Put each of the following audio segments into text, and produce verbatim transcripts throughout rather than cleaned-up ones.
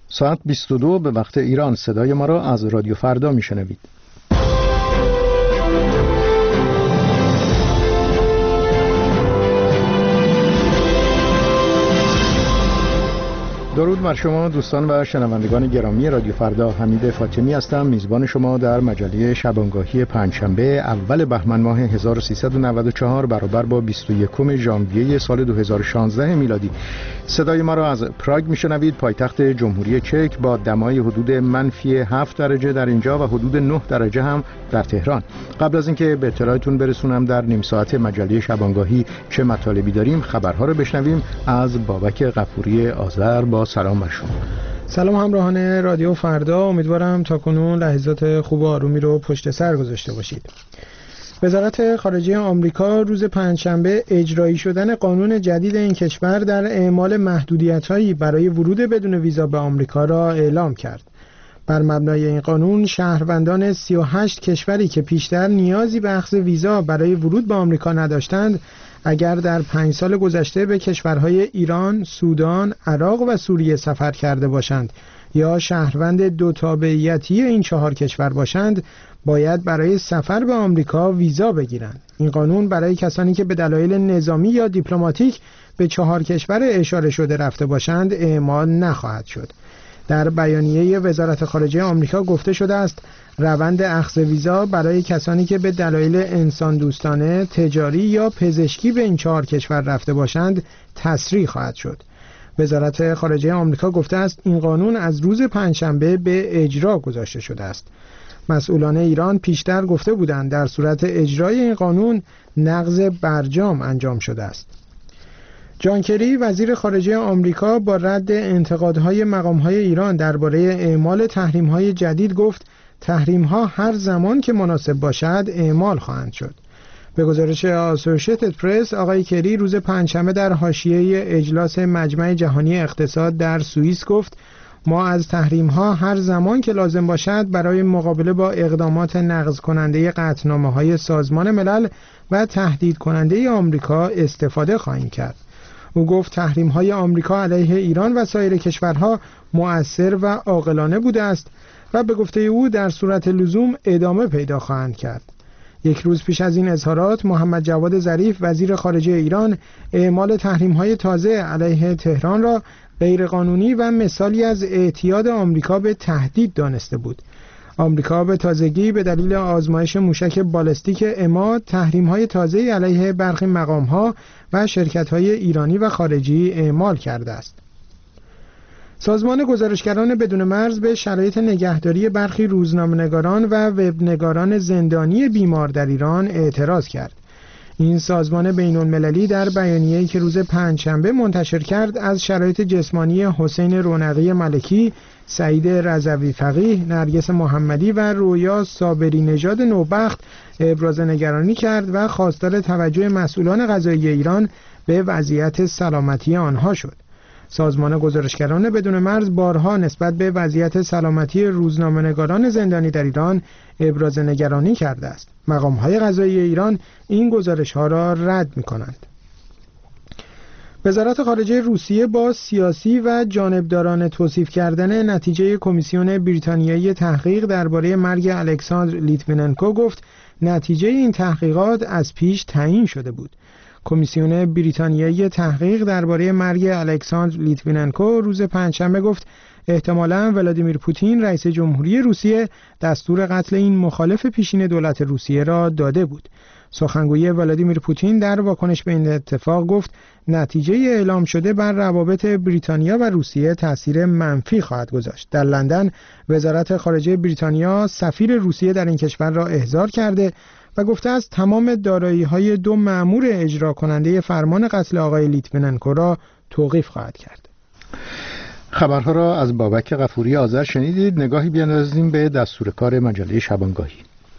ساعت بیست و دو به وقت ایران. صدای ما را از رادیو فردا میشنوید. درود بر شما دوستان و شنوندگان گرامی رادیو فردا. حمید فاطمی هستم، میزبان شما در مجله شبانگاهی پنجشنبه اول بهمن ماه هزار و سیصد و نود و چهار برابر با بیست و یکم ژانویه سال دو هزار و شانزده میلادی. صدای ما را از پراگ میشنوید، پایتخت جمهوری چک، با دمای حدود منفی هفت درجه در اینجا و حدود نه درجه هم در تهران. قبل از اینکه به اطلاعتون برسونم در نیم ساعت مجله شبانگاهی چه مطالبی داریم، خبرها رو بشنویم از بابک غفوری آذر. با سلام بر شما. سلام همراهان رادیو فردا، امیدوارم تا کنون لحظات خوب و آرومی رو پشت سر گذاشته باشید. وزارت خارجه آمریکا روز پنجشنبه اجرایی شدن قانون جدید این کشور در اعمال محدودیت‌هایی برای ورود بدون ویزا به آمریکا را اعلام کرد. بر مبنای این قانون شهروندان سی و هشت کشوری که پیشتر نیازی به اخذ ویزا برای ورود به آمریکا نداشتند، اگر در پنج سال گذشته به کشورهای ایران، سودان، عراق و سوریه سفر کرده باشند یا شهروند دو تابعیتی این چهار کشور باشند، باید برای سفر به آمریکا ویزا بگیرند. این قانون برای کسانی که به دلایل نظامی یا دیپلماتیک به چهار کشور اشاره شده رفته باشند اعمال نخواهد شد. در بیانیه وزارت خارجه آمریکا گفته شده است روند اخذ ویزا برای کسانی که به دلایل انسان دوستانه، تجاری یا پزشکی به این چهار کشور رفته باشند تسریع خواهد شد. وزارت خارجه آمریکا گفته است این قانون از روز پنجشنبه به اجرا گذاشته شده است. مسئولان ایران پیشتر گفته بودند در صورت اجرای این قانون نقض برجام انجام شده است. جان کری وزیر خارجه آمریکا با رد انتقادهای مقامهای ایران درباره اعمال تحریم‌های جدید گفت تحریم‌ها هر زمان که مناسب باشد اعمال خواهند شد. به گزارش آسوشیتد پرس، آقای کری روز پنجشنبه در حاشیه اجلاس مجمع جهانی اقتصاد در سوئیس گفت ما از تحریم‌ها هر زمان که لازم باشد برای مقابله با اقدامات نقض کننده قطعنامه‌های سازمان ملل و تهدید کننده آمریکا استفاده خواهیم کرد. او گفت تحریم‌های آمریکا علیه ایران و سایر کشورها مؤثر و عاقلانه بوده است و به گفته او در صورت لزوم ادامه پیدا خواهند کرد. یک روز پیش از این اظهارات، محمد جواد ظریف وزیر خارجه ایران اعمال تحریم‌های تازه علیه تهران را غیرقانونی و مثالی از اعتیاد آمریکا به تهدید دانسته بود. آمریکا به تازگی به دلیل آزمایش موشک بالستیک اماد تحریم‌های تازه علیه برخی مقام‌ها و شرکت‌های ایرانی و خارجی اعمال کرده است. سازمان گزارشگران بدون مرز به شرایط نگهداری برخی روزنامه‌نگاران و وبنگاران زندانی بیمار در ایران اعتراض کرد. این سازمان بین‌المللی در بیانیه‌ای که روز پنجشنبه منتشر کرد از شرایط جسمانی حسین رونقی ملکی، سعید رضوی فقیه، نرگس محمدی و رویا صابری نژاد نوبخت ابراز نگرانی کرد و خواستار توجه مسئولان قضایی ایران به وضعیت سلامتی آنها شد. سازمان گزارشگران بدون مرز بارها نسبت به وضعیت سلامتی روزنامه‌نگاران زندانی در ایران ابراز نگرانی کرده است. مقام‌های قضایی ایران این گزارش‌ها را رد می‌کنند. وزارت خارجه روسیه با سیاسی و جانبدارانه توصیف کردن نتیجه کمیسیون بریتانیایی تحقیق درباره مرگ الکساندر لیتویننکو گفت نتیجه این تحقیقات از پیش تعیین شده بود. کمیسیون بریتانیایی تحقیق درباره مرگ الکساندر لیتویننکو روز پنجشنبه گفت احتمالاً ولادیمیر پوتین رئیس جمهوری روسیه دستور قتل این مخالف پیشین دولت روسیه را داده بود. سخنگوی ولادیمیر پوتین در واکنش به این اتفاق گفت نتیجه اعلام شده بر روابط بریتانیا و روسیه تأثیر منفی خواهد گذاشت. در لندن وزارت خارجه بریتانیا سفیر روسیه در این کشور را احضار کرده و گفته است تمام دارایی‌های دو مأمور اجرا کننده فرمان قتل آقای لیتویننکو را توقیف خواهد کرد. خبرها را از بابک غفوری آذر شنیدید. نگاهی بیاندازیم به دستور کار مجله شبانگاهی.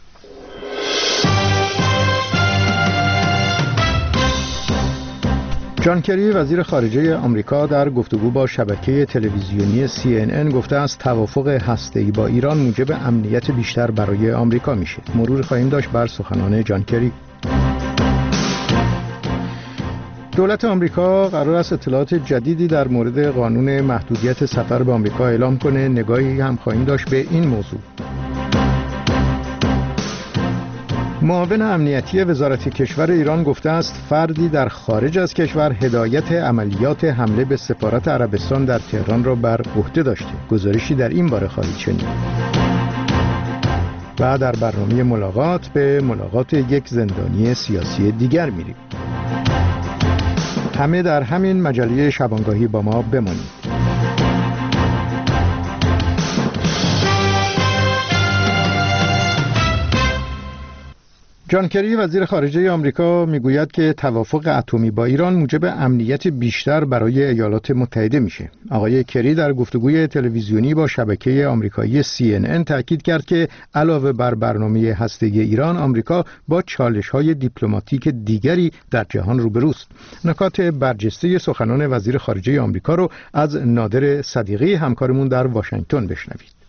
جان کری وزیر خارجه آمریکا در گفتگو با شبکه تلویزیونی سی ان ان گفته است توافق هسته‌ای با ایران موجب امنیت بیشتر برای آمریکا میشه. مرور خواهیم داشت بر سخنان جان کری. دولت آمریکا قرار است اطلاعات جدیدی در مورد قانون محدودیت سفر به آمریکا اعلام کنه. نگاهی هم خواهیم داشت به این موضوع. معاون امنیتی وزارت کشور ایران گفته است فردی در خارج از کشور هدایت عملیات حمله به سفارت عربستان در تهران را بر عهده داشته. گزارشی در این باره خواهید شنید. و در برنامه ملاقات به ملاقات یک زندانی سیاسی دیگر میریم. همه در همین مجله شبانگاهی با ما بمانید. جان کری وزیر خارجه آمریکا میگوید که توافق اتمی با ایران موجب امنیت بیشتر برای ایالات متحده میشه. آقای کری در گفتگوی تلویزیونی با شبکه آمریکایی سی ان ان تاکید کرد که علاوه بر برنامه هسته‌ای ایران، آمریکا با چالش‌های دیپلماتیک دیگری در جهان روبروست. نکات برجسته سخنان وزیر خارجه آمریکا رو از نادر صدیقی همکارمون در واشنگتن بشنوید.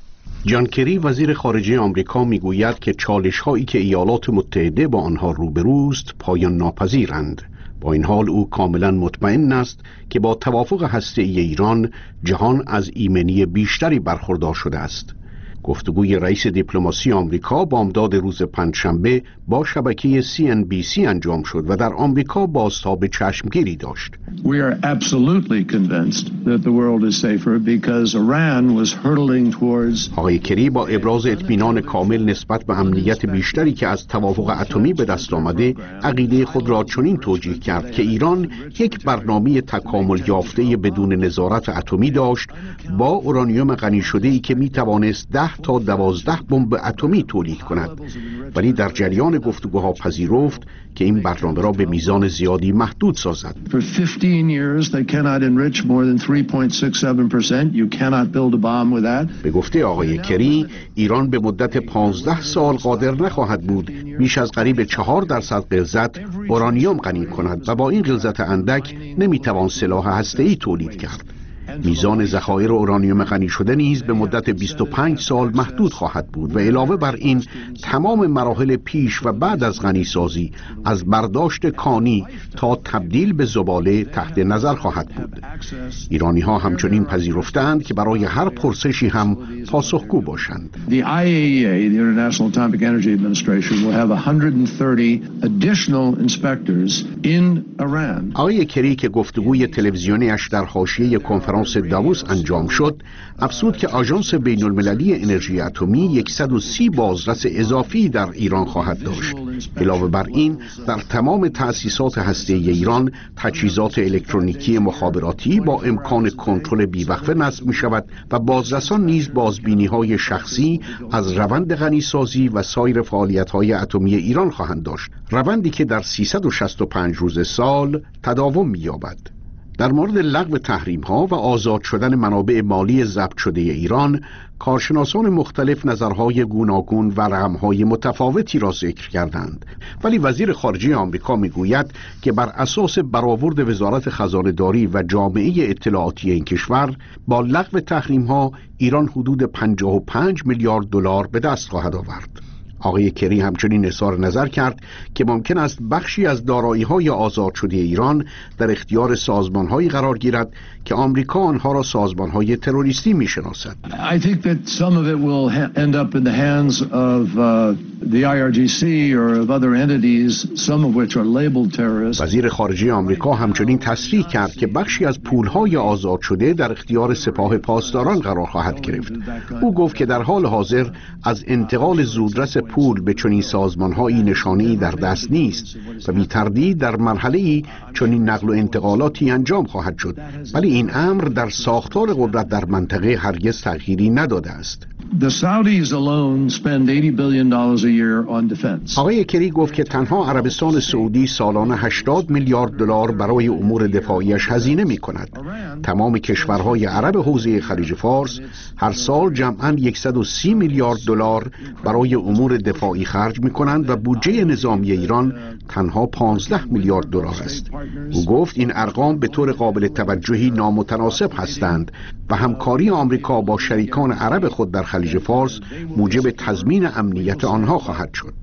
جان کری وزیر خارجه آمریکا میگوید که چالش‌هایی که ایالات متحده با آنها روبروست پایان ناپذیرند. با این حال او کاملا مطمئن است که با توافق هسته‌ای ایران جهان از ایمنی بیشتری برخوردار شده است. گفتگوی رئیس دیپلماسی آمریکا بامداد روز پنجشنبه با شبکه سی ان بی سی انجام شد و در آمریکا بازتاب چشمگیری داشت. We are absolutely convinced that the world is safer because Iran was hurtling towards. آقای کری با ابراز اطمینان کامل نسبت به امنیت بیشتری که از توافق اتمی به دست آمده، عقیده خود را چنین توجیه کرد که ایران یک برنامه تکامل یافته بدون نظارت اتمی داشت با اورانیوم غنی شده‌ای که می‌توانست ده تا دوازده بمب اتمی تولید کند، ولی در جریان گفتگوها پذیرفت که این برنامه را به میزان زیادی محدود سازد. For fifteen years they cannot enrich more than three point six seven percent. You cannot build a bomb with that. به گفته آقای کری، ایران به مدت پانزده سال قادر نخواهد بود بیش از قریب چهار درصد غلظت اورانیوم غنی کند و با این غلظت اندک نمیتوان سلاح هسته‌ای تولید کرد. میزان ذخایر اورانیوم غنی شده نیز به مدت بیست و پنج سال محدود خواهد بود و علاوه بر این تمام مراحل پیش و بعد از غنی سازی از برداشت کانی تا تبدیل به زباله تحت نظر خواهد بود. ایرانی ها همچنین پذیرفتند که برای هر پرسشی هم پاسخگو باشند. The آی ای ای ای, the International Atomic Energy Administration, will have one hundred thirty additional inspectors in Iran. آقای کری که گفتگوی تلویزیونیش در حاشیه کنفرانس داووس انجام شد، افزود که آژانس بین المللی انرژی اتمی صد و سی بازرس اضافی در ایران خواهد داشت. علاوه بر این در تمام تأسیسات هسته‌ای ایران تجهیزات الکترونیکی مخابراتی با امکان کنترل بیوقفه نصب می شود و بازرسان نیز بازبینی‌های شخصی از روند غنیسازی و سایر فعالیت‌های اتمی ایران خواهند داشت، روندی که در سیصد و شصت و پنج روز سال تداوم می‌یابد. در مورد لغو تحریم ها و آزاد شدن منابع مالی ضبط شده ایران، کارشناسان مختلف نظرهای گوناگون و رقمهای متفاوتی را ذکر کردند، ولی وزیر خارجه آمریکا میگوید که بر اساس برآورد وزارت خزانه‌داری و جامعه اطلاعاتی این کشور، با لغو تحریم ها ایران حدود پنجاه و پنج میلیارد دلار به دست خواهد آورد. آقای کری همچنین اظهار نظر کرد که ممکن است بخشی از دارایی‌های آزاد شده ایران در اختیار سازمان‌هایی قرار گیرد که آمریکا آنها را سازمان‌های تروریستی می‌شناسد. I think that some of it will end up in the hands of uh, the آی آر جی سی or of other entities, some of which are labeled terrorist. وزیر خارجه آمریکا همچنین تصریح کرد که بخشی از پول‌های آزاد شده در اختیار سپاه پاسداران قرار خواهد گرفت. او گفت که در حال حاضر از انتقال زودرس پول به چنین سازمان‌هایی نشانه‌ای در دست نیست و بی تردید در مرحله‌ای چنین نقل و انتقالاتی انجام خواهد شد، ولی این امر در ساختار قدرت در منطقه هرگز تغییری نداده است. The Saudis alone spend eighty billion dollars a year on defense. آقای کری گفت که تنها عربستان سعودی سالانه هشتاد میلیارد دلار برای امور دفاعیش هزینه می کند. تمام کشورهای عرب حوزه خلیج فارس هر سال جمعاً صد و سی میلیارد دلار برای امور دفاعی خرج می کنند و بودجه نظامی ایران تنها پانزده میلیارد دلار است. او گفت این ارقام به طور قابل توجهی نامتناسب هستند و همکاری آمریکا با شریکان عرب خود در خلیج فارس موجب تضمین امنیت آنها خواهد شد.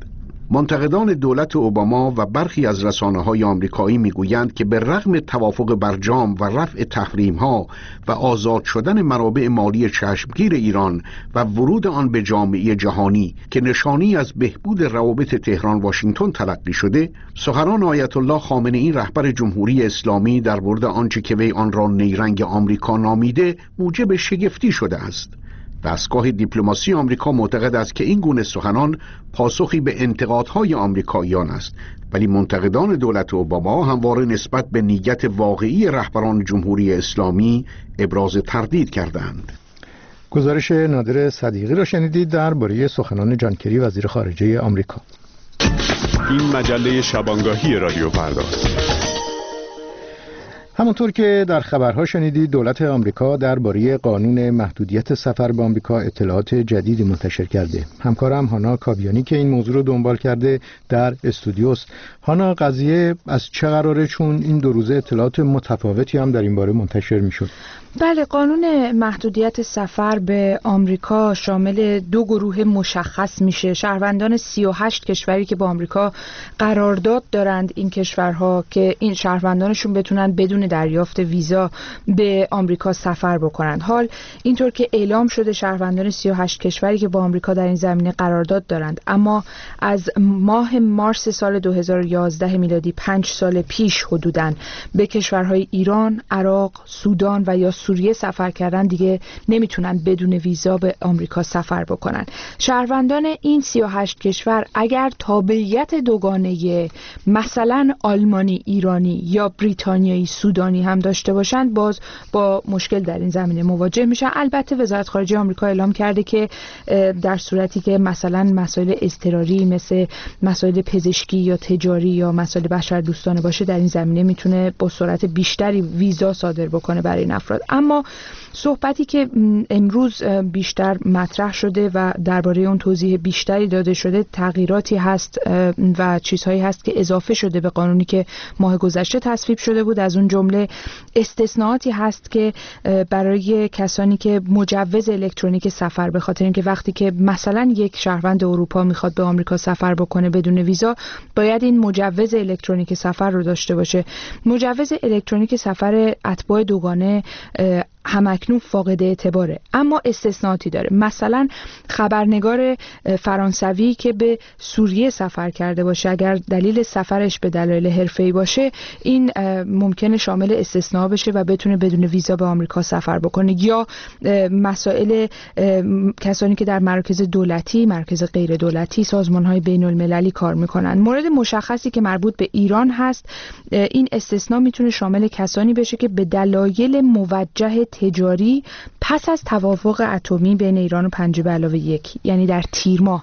منتقدان دولت اوباما و برخی از رسانه‌های آمریکایی میگویند که به رغم توافق برجام و رفع تحریم‌ها و آزاد شدن منابع مالی چشمگیر ایران و ورود آن به جامعه جهانی که نشانی از بهبود روابط تهران واشنگتن تلقی شده، سخنان آیت الله خامنه‌ای رهبر جمهوری اسلامی در مورد آنچه که وی آن را نیرنگ آمریکا نامیده موجب شگفتی شده است. دستگاه دیپلماسی آمریکا معتقد است که این گونه سخنان پاسخی به انتقادهای آمریکاییان است، ولی منتقدان دولت اوباما همواره نسبت به نیت واقعی رهبران جمهوری اسلامی ابراز تردید کردند. گزارش نادر صدیقی را شنیدید درباره سخنان جان کری وزیر خارجه آمریکا. این مجله شبانگاهی رادیو فردا. همونطور که در خبرها شنیدید، دولت آمریکا درباره قانون محدودیت سفر به آمریکا اطلاعات جدیدی منتشر کرده. همکارم هانا کاویانی که این موضوع رو دنبال کرده در استودیوست. هانا، قضیه از چه قراره؟ چون این دو روزه اطلاعات متفاوتی هم در این باره منتشر میشد. بله، قانون محدودیت سفر به آمریکا شامل دو گروه مشخص میشه. شهروندان سی و هشت کشوری که با آمریکا قرارداد دارند، این کشورها که این شهروندانشون بتونن بدون دریافت ویزا به آمریکا سفر بکنند. حال اینطور که اعلام شده شهروندان سی و هشت کشوری که با آمریکا در این زمینه قرارداد دارند، اما از ماه مارس سال دو هزار و یازده میلادی پنج سال پیش حدوداً به کشورهای ایران، عراق، سودان و یا سوریه سفر کردن، دیگه نمیتونن بدون ویزا به آمریکا سفر بکنن. شهروندان این سی و هشت کشور اگر تابعیت دوگانه مثلا آلمانی، ایرانی یا بریتانیایی، سودانی هم داشته باشند، باز با مشکل در این زمینه مواجه میشن. البته وزارت خارجه آمریکا اعلام کرده که در صورتی که مثلا مسائل اضطراری مثل مسائل پزشکی یا تجاری یا مسائل بشردوستانه باشه، در این زمینه میتونه با سرعت بیشتری ویزا صادر بکنه برای این افراد. اما صحبتی که امروز بیشتر مطرح شده و درباره اون توضیح بیشتری داده شده، تغییراتی هست و چیزهایی هست که اضافه شده به قانونی که ماه گذشته تصویب شده بود. از اون جمله استثناءاتی هست که برای کسانی که مجوز الکترونیک سفر، به خاطر اینکه وقتی که مثلا یک شهروند اروپا میخواد به آمریکا سفر بکنه بدون ویزا، باید این مجوز الکترونیک سفر رو داشته باشه. مجوز الکترونیک سفر اتباع دوگانه همکنون فاقد اعتباره، اما استثناءاتی داره. مثلا خبرنگار فرانسوی که به سوریه سفر کرده باشه، اگر دلیل سفرش به دلایل حرفه‌ای باشه، این ممکنه شامل استثناء بشه و بتونه بدون ویزا به آمریکا سفر بکنه. یا مسائل کسانی که در مراکز دولتی، مراکز غیر دولتی، سازمان‌های بین‌المللی کار میکنن. مورد مشخصی که مربوط به ایران هست، این استثناء میتونه شامل کسانی بشه که به دلایل موجه تجاری پس از توافق اتمی بین ایران و پنج به علاوه یک، یعنی در تیر ماه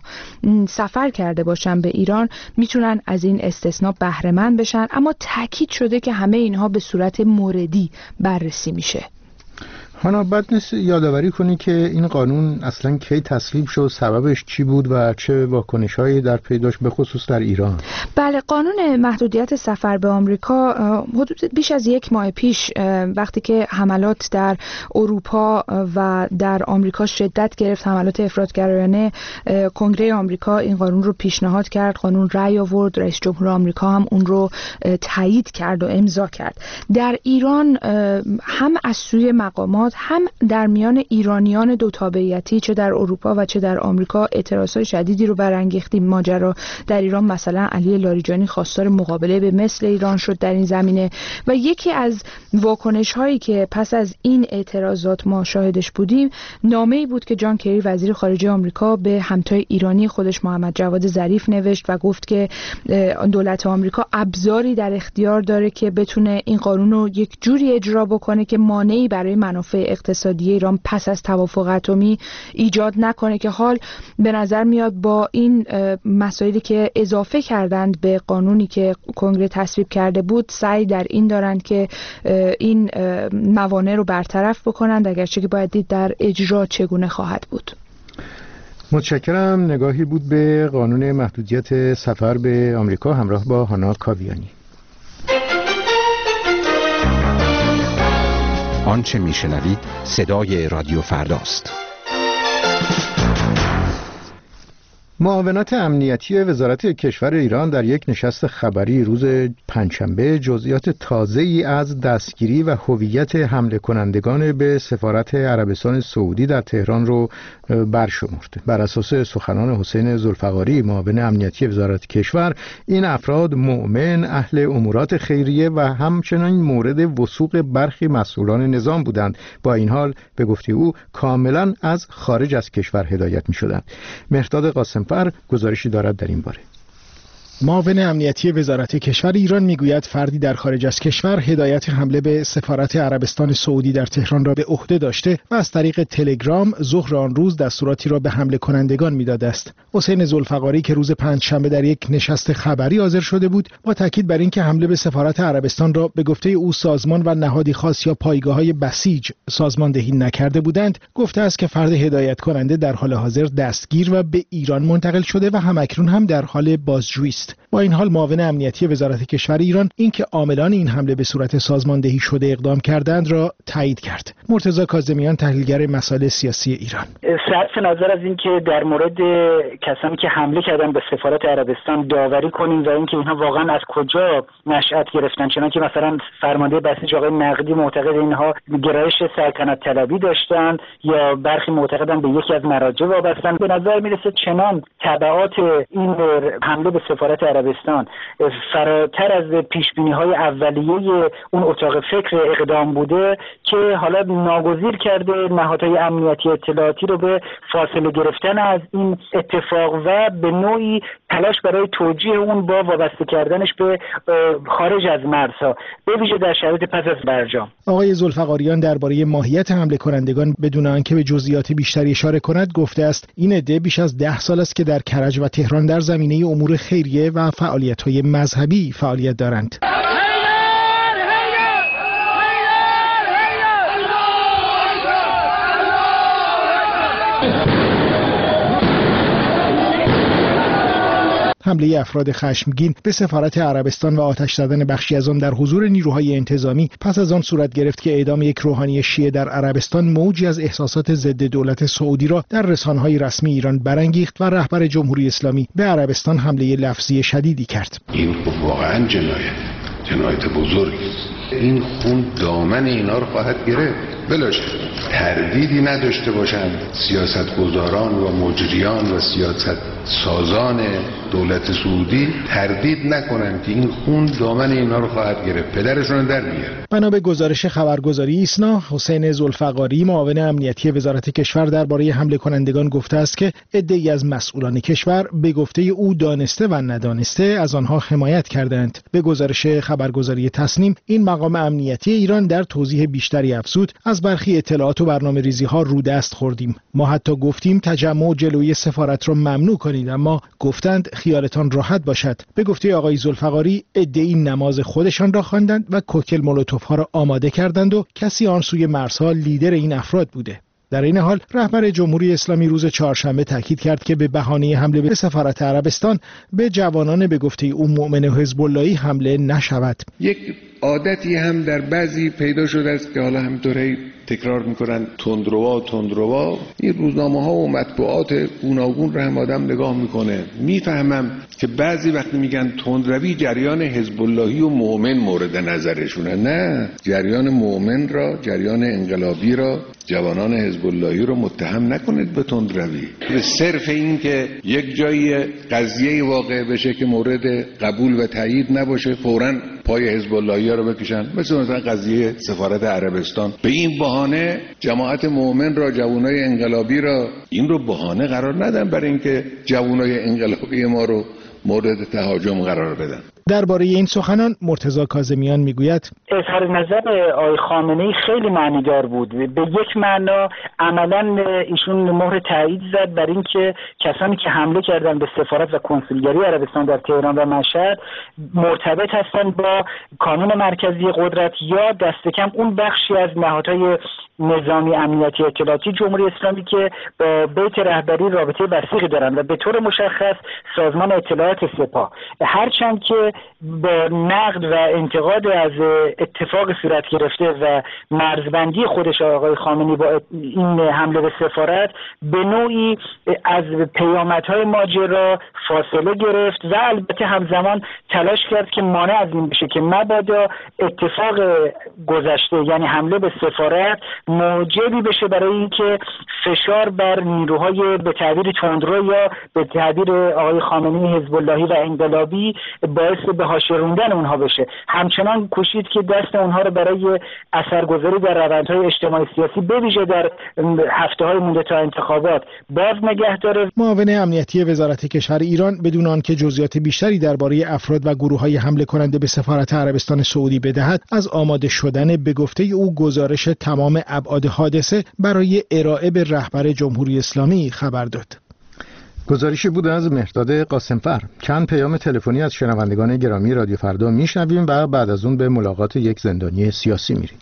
سفر کرده باشن به ایران، میتونن از این استثناء بهره مند بشن. اما تاکید شده که همه اینها به صورت موردی بررسی میشه. هانا، بد نیست یادآوری کنی که این قانون اصلا کی تصویب شد، سببش چی بود و چه واکنش‌هایی در پی داشت، به خصوص در ایران؟ بله، قانون محدودیت سفر به آمریکا حدود بیش از یک ماه پیش وقتی که حملات در اروپا و در آمریکا شدت گرفت، حملات افراط‌گرایانه، کنگره آمریکا این قانون رو پیشنهاد کرد، قانون رأی آورد، رئیس جمهور آمریکا هم اون رو تایید کرد و امضا کرد. در ایران هم از سوی مقامات، هم در میان ایرانیان دو تابعیتی، چه در اروپا و چه در آمریکا، اعتراضات شدیدی رو برانگیخت. ماجرا در ایران مثلا علی لاریجانی خواستار مقابله به مثل ایران شد در این زمینه و یکی از واکنش هایی که پس از این اعتراضات ما شاهدش بودیم، نامه‌ای بود که جان کری وزیر خارجه آمریکا به همتای ایرانی خودش محمد جواد ظریف نوشت و گفت که دولت آمریکا ابزاری در اختیار داره که بتونه این قانون رو یک جوری اجرا بکنه که مانعی برای منافع اقتصادی ایران پس از توافق اتمی ایجاد نکنه، که حال به نظر میاد با این مسائلی که اضافه کردند به قانونی که کنگره تصویب کرده بود، سعی در این دارند که این موانع رو برطرف بکنند، اگرچه که باید دید در اجرا چگونه خواهد بود. متشکرم. نگاهی بود به قانون محدودیت سفر به آمریکا همراه با هانا کاویانی. آنچه میشنوید صدای رادیو فرداست. معاونت امنیتی وزارت کشور ایران در یک نشست خبری روز پنجشنبه جزئیات تازه‌ای از دستگیری و هویت حمله کنندگان به سفارت عربستان سعودی در تهران رو برشمرد. بر اساس سخنان حسین ذوالفقاری معاون امنیتی وزارت کشور، این افراد مؤمن، اهل امورات خیریه و همچنین مورد وثوق برخی مسئولان نظام بودند. با این حال به گفته او کاملا از خارج از کشور هدایت می‌شدند. مهرداد قاسمفر گزارشی دارد در این باره. معاون امنیتی وزارت کشور ایران میگوید فردی در خارج از کشور هدایت حمله به سفارت عربستان سعودی در تهران را به عهده داشته و از طریق تلگرام ظهر آن روز دستوراتی را به حمله کنندگان میداده است. حسین ذوالفقاری که روز پنجشنبه در یک نشست خبری حاضر شده بود، با تاکید بر اینکه حمله به سفارت عربستان را به گفته او سازمان و نهادی خاص یا پایگاه‌های بسیج سازماندهی نکرده بودند، گفته است که فرد هدایت کننده در حال حاضر دستگیر و به ایران منتقل شده و همکنون هم در حال بازجویی است. با این حال معاون امنیتی وزارت کشور ایران اینکه عاملان این حمله به صورت سازماندهی شده اقدام کردند را تایید کرد. مرتضی کاظمیان، تحلیلگر مسائل سیاسی ایران: صرف نظر از اینکه در مورد کسانی که حمله کردن به سفارت عربستان داوری کنیم و اینکه اینها واقعا از کجا نشأت گرفتن، چنانکه مثلا فرمانده بسیج آقای نقدی معتقد اینها گرایش سلطنت طلبی داشتند یا برخی معتقدن به یکی از مراجع وابستن، به نظر میرسه چنان تبعات این حمله به سفارت عربستان فراتر از پیشبینی‌های اولیه اون اتاق فکر اقدام بوده که حالا ناگزیر کرده نهادهای امنیتی اطلاعاتی رو به فاصله گرفتن از این اتفاق و به نوعی تلاش برای توجیه اون با وابسته کردنش به خارج از مرزها، به ویژه در شرایط پس از برجام. آقای ذوالفقاریان درباره ماهیت حمله کنندگان بدون آنکه به جزئیات بیشتری اشاره کند گفته است این عده بیش از ده سال است که در کرج و تهران در زمینه امور خیریه و فعالیت‌های مذهبی فعالیت دارند. حمله افراد خشمگین به سفارت عربستان و آتش زدن بخشی از آن در حضور نیروهای انتظامی پس از آن صورت گرفت که اعدام یک روحانی شیعه در عربستان موجی از احساسات ضد دولت سعودی را در رسانه‌های رسمی ایران برانگیخت و رهبر جمهوری اسلامی به عربستان حمله لفظی شدیدی کرد. این واقعا جنایت جنایت بزرگی است. این خون دامن اینا رو خواهد گرفت. بلاش تردیدی نداشته باشند سیاستگزاران و مجریان و سیاست سازان دولت سعودی تردید نکنند که این خون دامن اینا رو خواهد گرفت، پدرشون در میاره. بنا به گزارش خبرگزاری ایسنا، حسین ذوالفقاری معاون امنیتی وزارت کشور درباره حمله کنندگان گفته است که عده‌ای از مسئولان کشور به گفته او دانسته و ندانسته از آنها حمایت کردند. به گزارش خبرگزاری تصنیم، این مقام امنیتی ایران در توضیح بیشتری افزود از برخی اطلاعات و برنامه‌ریزی ها رو دست خوردیم. ما حتی گفتیم تجمع جلوی سفارت را ممنوع کنید، اما گفتند خیالتان راحت باشد. به گفته آقای ذوالفقاری عده‌ای نماز خودشان را خواندند و کوکتل مولوتوف ها را آماده کردند و کسی آن سوی مرزها لیدر این افراد بوده. در این حال رهبر جمهوری اسلامی روز چهارشنبه تاکید کرد که به بهانه حمله به سفارت عربستان به جوانان به گفته او مؤمن حزب اللهی حمله نشود. یک عادتی هم در بعضی پیدا شده است که حالا همینطوری تکرار میکنن تندروا تندروا. این روزنامه ها و مطبوعات گوناگون رو هم آدم نگاه میکنه، میفهمم که بعضی وقتی میگن تندروی جریان حزب اللهی و مؤمن مورد نظرشونه. نه، جریان مؤمن را، جریان انقلابی را، جوانان حزب اللهی رو متهم نکنید به تندروی. به صرف این که یک جایی قضیه واقع بشه که مورد قبول و تایید نباشه فوراً پای حزب اللهی رو بکشن، مثل مثلا قضیه سفارت عربستان. به این بهانه جماعت مؤمن را، جوانای انقلابی را، این رو بهانه قرار ندن برای اینکه جوانای انقلابی ما رو مورد تهاجم قرار بدن. درباره این سخنان مرتضی کاظمیان میگوید اظهار نظر آقای خامنه‌ای خیلی معنیدار بود. به یک معنا عملاً ایشون مهر تایید زد بر اینکه کسانی که حمله کردن به سفارت و کنسولگری عربستان در تهران و مشهد مرتبط هستند با کانون مرکزی قدرت یا دست کم اون بخشی از نهادهای نظامی امنیتی اطلاعاتی جمهوری اسلامی که با بیت رهبری رابطه وثیقی دارند و به طور مشخص سازمان اطلاعات سپاه. هرچند که با نقد و انتقاد از اتفاق صورت گرفته و مرزبندی خودش آقای خامنه‌ای با این حمله به سفارت به نوعی از پیامدهای ماجرا فاصله گرفت و البته همزمان تلاش کرد که مانع از این بشه که مبادا اتفاق گذشته یعنی حمله به سفارت موجبی بشه برای اینکه فشار بر نیروهای به تعبیر تندرو یا به تعبیر آقای خامنه‌ای حزب اللهی و انقلابی باعث به حاشیه راندن اونها بشه. همچنان کوشید که دست اونها رو برای اثرگذاری در روندهای اجتماعی سیاسی به ویژه در هفته‌های مونده تا انتخابات باز نگه داره. معاون امنیتی وزارت کشور ایران بدون آنکه جزئیات بیشتری درباره افراد و گروه‌های حمله کننده به سفارت عربستان سعودی بدهد، از آماده شدن به گفته او گزارش تمام ابعاد حادثه برای ارائه به رهبر جمهوری اسلامی خبر داد. گزارشی بود از مهرداد قاسمفر. چند پیام تلفنی از شنوندگان گرامی رادیو فردا میشنویم و بعد از اون به ملاقات یک زندانی سیاسی میریم.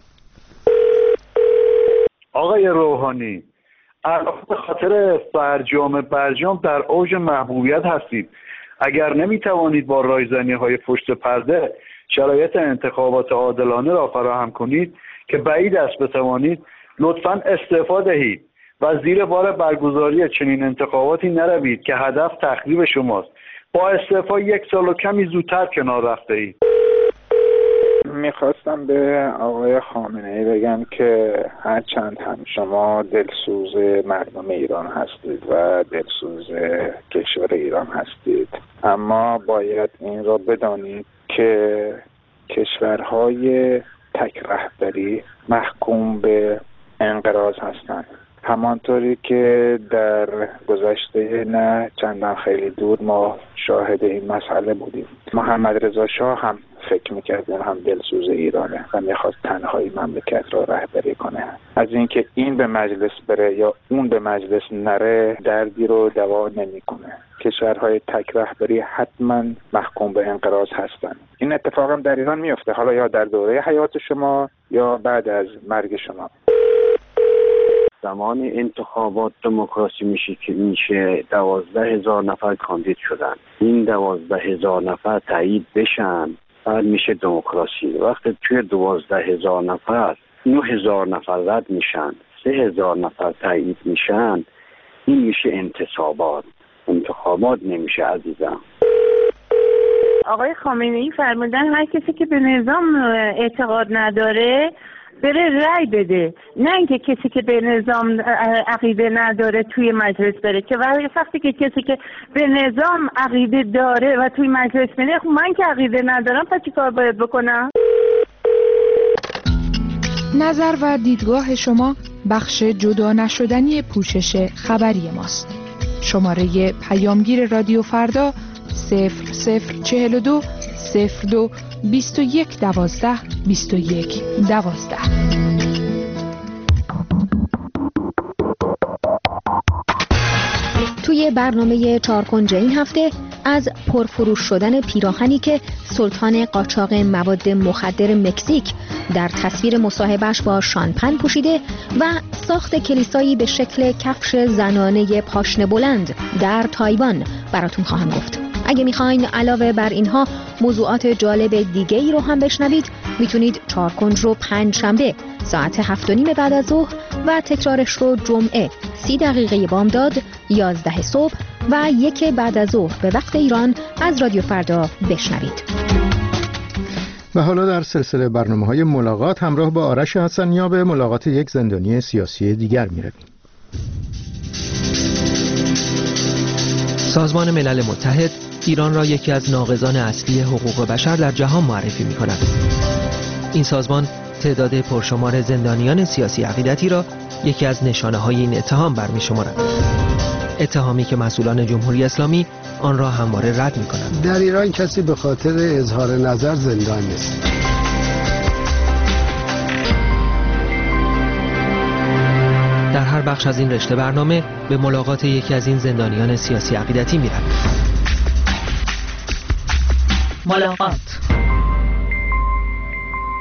آقای روحانی، الان به خاطر فرجام برجام در اوج محبوبیت هستید. اگر نمیتوانید با رایزنی‌های پشت پرده شرایط انتخابات عادلانه را فراهم کنید که بعید است بتوانید، لطفاً استعفا دهید و زیر بار برگزاری چنین انتخاباتی نروید که هدف تخریب شماست. با استعفا یک سال و کمی زودتر کنار رفته اید. میخواستم به آقای خامنه‌ای بگم که هرچند هم شما دلسوز مردم ایران هستید و دلسوز کشور ایران هستید، اما باید این را بدانید که کشورهای تک رهبری محکوم به انقراض هستند. همانطوری که در گذشته نه چندان خیلی دور ما شاهد این مسئله بودیم. محمد رضا شاه هم فکر میکرد اون هم دلسوز ایرانه و میخواست تنهایی مملکت را رهبری کنه. از اینکه این به مجلس بره یا اون به مجلس نره دردی رو دوا نمیکنه. کشورهای تک رهبری حتما محکوم به انقراض هستن. این اتفاق هم در ایران میفته، حالا یا در دوره حیات شما یا بعد از مرگ شما. زمان انتخابات دموکراسی میشه که میشه دوازده هزار نفر کاندید شدن، این دوازده هزار نفر تایید بشن، بعد میشه دموکراسی. وقتی توی دوازده هزار نفر نه هزار نفر رد میشن، سه هزار نفر تایید میشن، این میشه انتصابات. انتخابات نمیشه عزیزم. آقای خامنه‌ای فرمودن هر کسی که به نظام اعتقاد نداره بره رای بده، نه اینکه کسی که به نظام عقیده نداره توی مجلس بره. که وقتی که کسی که به نظام عقیده داره و توی مجلس میره، خب من که عقیده ندارم پس چی کار باید بکنم؟ نظر و دیدگاه شما بخش جدا نشدنی پوشش خبری ماست. شماره پیامگیر رادیو فردا صفر صفر چهل و دو صفر دو بیست و یک دوازده بیست و یک دوازده. توی برنامه چارکنجه این هفته از پرفروش شدن پیراهنی که سلطان قاچاق مواد مخدر مکزیک در تصویر مصاحبهش با شانپن پوشیده و ساخت کلیسایی به شکل کفش زنانه پاشنه بلند در تایوان براتون خواهم گفت. اگه میخواین علاوه بر اینها موضوعات جالب دیگه ای رو هم بشنوید، میتونید چارکنج رو پنج شنبه ساعت هفت و نیم بعد از ظهر و تکرارش رو جمعه سی دقیقه بامداد یازده صبح و یک بعد از ظهر به وقت ایران از رادیو فردا بشنوید. و حالا در سلسله برنامه‌های ملاقات همراه با آرش حسنیا به ملاقات یک زندانی سیاسی دیگر می‌رویم. سازمان ملل متحد ایران را یکی از ناقضان اصلی حقوق بشر در جهان معرفی می‌کند. این سازمان تعداد پرشمار زندانیان سیاسی عقیدتی را یکی از نشانه‌های این اتهام برمی‌شمارد. اتهامی که مسئولان جمهوری اسلامی آن را همواره رد می‌کنند. در ایران کسی به خاطر اظهار نظر زندان نیست. در هر بخش از این رشته برنامه به ملاقات یکی از این زندانیان سیاسی عقیدتی می‌رویم. ملاقات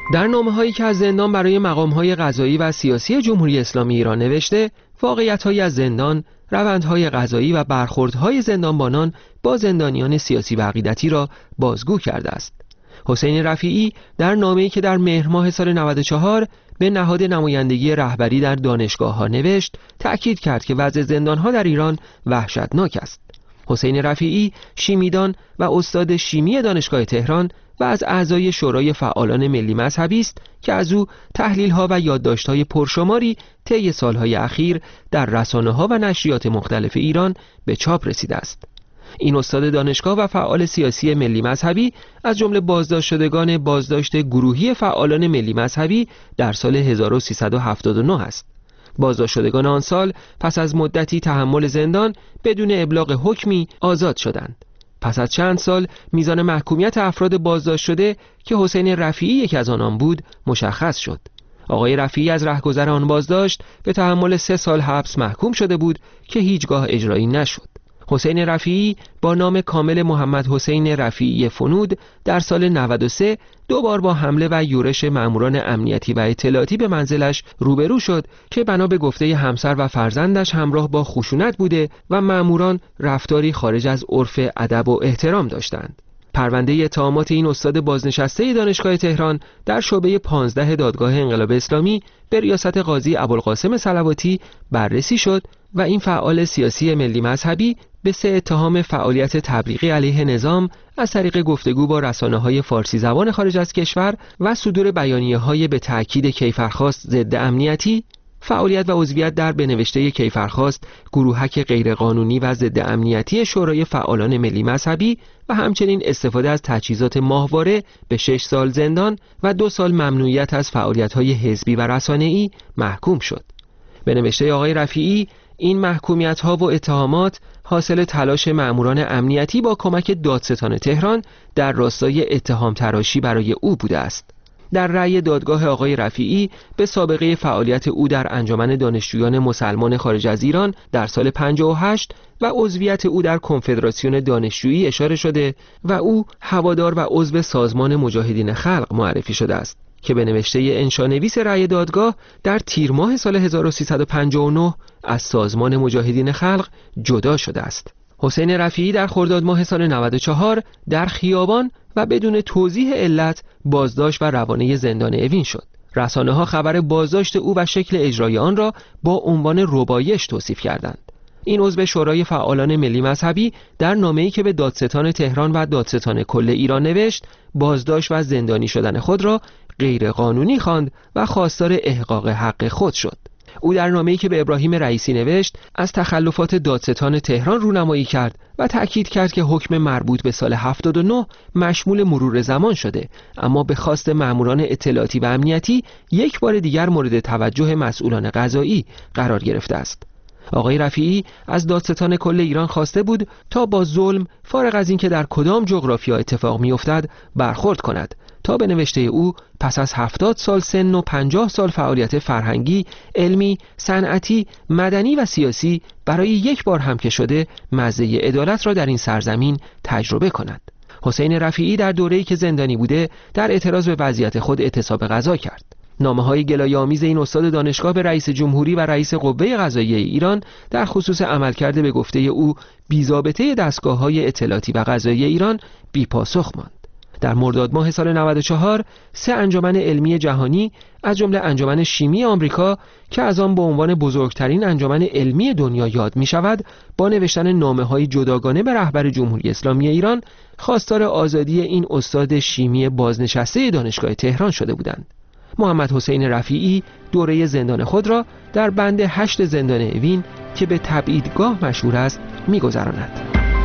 در نامه‌هایی که از زندان برای مقام‌های قضایی و سیاسی جمهوری اسلامی ایران نوشته، واقعیت‌هایی از زندان، روندهای قضایی و برخوردهای زندانبانان با زندانیان سیاسی و عقیدتی را بازگو کرده است. حسین رفیعی در نامه‌ای که در مهر ماه سال نود و چهار به نهاد نمایندگی رهبری در دانشگاه‌ها نوشت، تأکید کرد که وضع زندان‌ها در ایران وحشتناک است. حسین رفیعی شیمیدان و استاد شیمی دانشگاه تهران و از اعضای شورای فعالان ملی مذهبی است که از او تحلیل‌ها و یادداشت‌های پرشماری طی سال‌های اخیر در رسانه‌ها و نشریات مختلف ایران به چاپ رسیده است. این استاد دانشگاه و فعال سیاسی ملی مذهبی از جمله بازداشت شدگان بازداشت گروهی فعالان ملی مذهبی در سال هزار و سیصد و هفتاد و نه است. بازداشت شدگان آن سال پس از مدتی تحمل زندان بدون ابلاغ حکمی آزاد شدند. پس از چند سال میزان محکومیت افراد بازداشت شده که حسین رفیعی یکی از آنان بود مشخص شد. آقای رفیعی از رهگذر آن بازداشت به تحمل سه سال حبس محکوم شده بود که هیچگاه اجرایی نشد. حسین رفیعی با نام کامل محمد حسین رفیعی فنود در سال نود و سه دو بار با حمله و یورش ماموران امنیتی و اطلاعاتی به منزلش روبرو شد که بنا به گفته همسر و فرزندش همراه با خشونت بوده و ماموران رفتاری خارج از عرف ادب و احترام داشتند. پرونده اتهامات این استاد بازنشسته دانشگاه تهران در شعبه پانزده دادگاه انقلاب اسلامی به ریاست قاضی ابوالقاسم صلواتی بررسی شد و این فعال سیاسی ملی مذهبی به سه اتهام فعالیت تبلیغی علیه نظام از طریق گفتگو با رسانه‌های فارسی زبان خارج از کشور و صدور بیانیه‌های به تأکید کیفرخواست ضد امنیتی، فعالیت و عضویت در بنوشته کیفرخواست گروهک غیرقانونی و ضد امنیتی شورای فعالان ملی مذهبی و همچنین استفاده از تجهیزات ماهواره به شش سال زندان و دو سال ممنوعیت از فعالیت‌های حزبی و رسانه‌ای محکوم شد. بنوشته آقای رفیعی، این محکومیت‌ها و اتهامات حاصل تلاش مأموران امنیتی با کمک دادستان تهران در راستای اتهام تراشی برای او بوده است. در رأی دادگاه آقای رفیعی به سابقه فعالیت او در انجمن دانشجویان مسلمان خارج از ایران در سال پنجاه و هشت و عضویت او در کنفدراسیون دانشجویی اشاره شده و او هوادار و عضو سازمان مجاهدین خلق معرفی شده است که به نوشته انشانویس رأی دادگاه در تیر ماه سال هزار و سیصد و پنجاه و نه از سازمان مجاهدین خلق جدا شده است. حسین رفیعی در خرداد ماه سال نود و چهار در خیابان و بدون توضیح علت بازداشت و روانه زندان اوین شد. رسانه‌ها خبر بازداشت او و شکل اجرای آن را با عنوان ربایش توصیف کردند. این عضو شورای فعالان ملی مذهبی در نامه‌ای که به دادستان تهران و دادستان کل ایران نوشت، بازداشت و زندانی شدن خود را غیر قانونی خواند و خواستار احقاق حق خود شد. او در نامه‌ای که به ابراهیم رئیسی نوشت از تخلفات دادستان تهران رونمایی کرد و تأکید کرد که حکم مربوط به سال هفتاد و نه مشمول مرور زمان شده، اما به خواست مأموران اطلاعاتی و امنیتی یک بار دیگر مورد توجه مسئولان قضایی قرار گرفته است. آقای رفیعی از دادستان کل ایران خواسته بود تا با ظلم فارغ از اینکه در کدام جغرافیا اتفاق می‌افتد برخورد کند تا به نوشته او پس از هفتاد سال سن و پنجاه سال فعالیت فرهنگی، علمی، صنعتی، مدنی و سیاسی برای یک بار هم که شده مزه عدالت را در این سرزمین تجربه کند. حسین رفیعی در دوره‌ای که زندانی بوده در اعتراض به وضعیت خود اعتصاب غذا کرد. نامه‌های گلایه‌آمیز این استاد دانشگاه به رئیس جمهوری و رئیس قوه قضاییه ایران در خصوص عملکرد به گفته او بی‌ضابطه دستگاه‌های اطلاعاتی و قضاییه ایران بی‌پاسخ ماند. در مرداد ماه سال نود و چهار سه انجمن علمی جهانی از جمله انجمن شیمی آمریکا که از آن به عنوان بزرگترین انجمن علمی دنیا یاد می شود با نوشتن نامه‌های جداگانه به رهبر جمهوری اسلامی ایران خواستار آزادی این استاد شیمی بازنشسته دانشگاه تهران شده بودند. محمد حسین رفیعی دوره زندان خود را در بند هشت زندان اوین که به تبعیدگاه مشهور است می‌گذراند.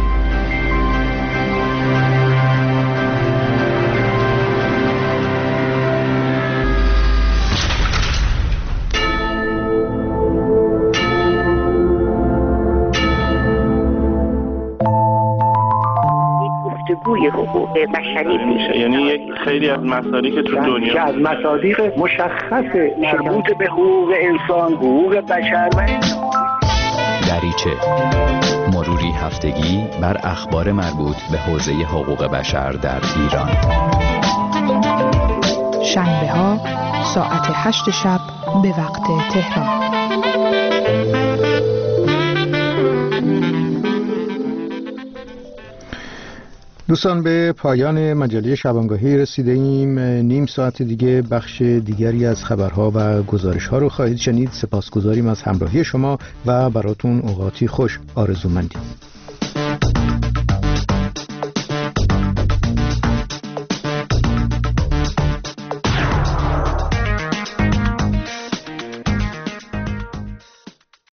گفتگوی حقوق بشری میشه، یعنی یک خیلی از مصادیق که تو دنیا که از مصادیق مشخص مربوط به حقوق انسان، حقوق بشر و دریچه مروری هفتگی بر اخبار مربوط به حوزه حقوق بشر در ایران. شنبه ها ساعت هشت شب به وقت تهران. دوستان، به پایان مجله شبانگاهی رسیده ایم. نیم ساعت دیگه بخش دیگری از خبرها و گزارش‌ها رو خواهید شنید. سپاسگزاریم از همراهی شما و براتون اوقاتی خوش آرزو مندیم.